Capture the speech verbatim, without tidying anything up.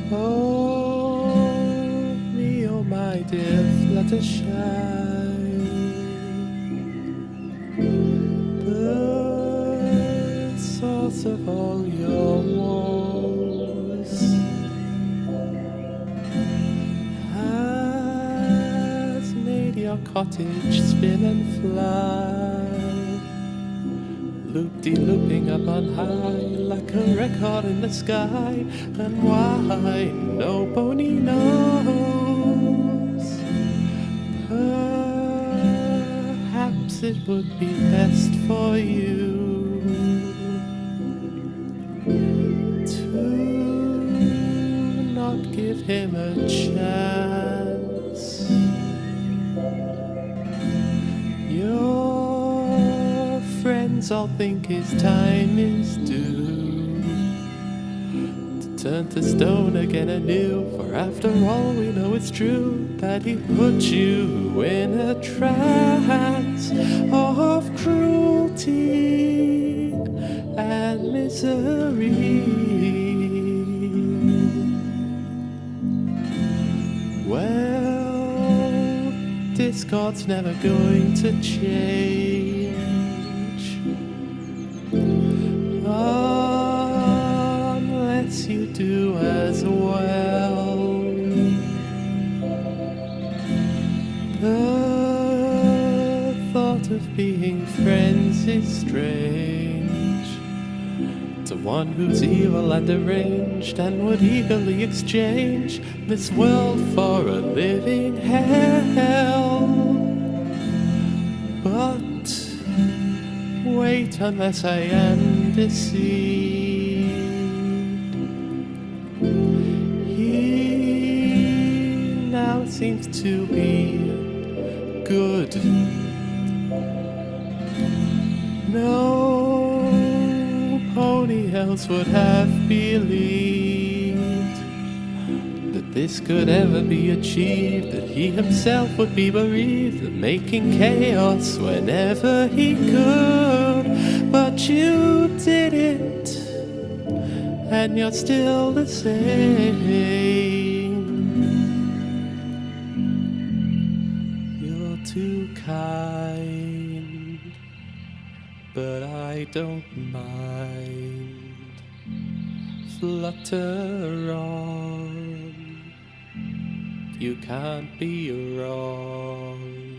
Oh, me, oh my dear Fluttershy, the source of all your woes has made your cottage spin and fly, loop-de-looping up on high like a record in the sky. And why nobody knows. Perhaps it would be best for you to not give him a chance. Your friends all think his time is due to turn to stone again anew. For after all, we know it's true that he put you in a trance of cruelty and misery. Well, discord's never going to change unless you do as well. The thought of being friends is strange to one who's evil and deranged and would eagerly exchange this world for a living hell. But wait unless I am deceived. He now seems to be good. No pony else would have believed that this could ever be achieved, that he himself would be bereaved of making chaos whenever he could. But you did it, and you're still the same. You're too kind, but I don't mind. Flutter on, you can't be wrong.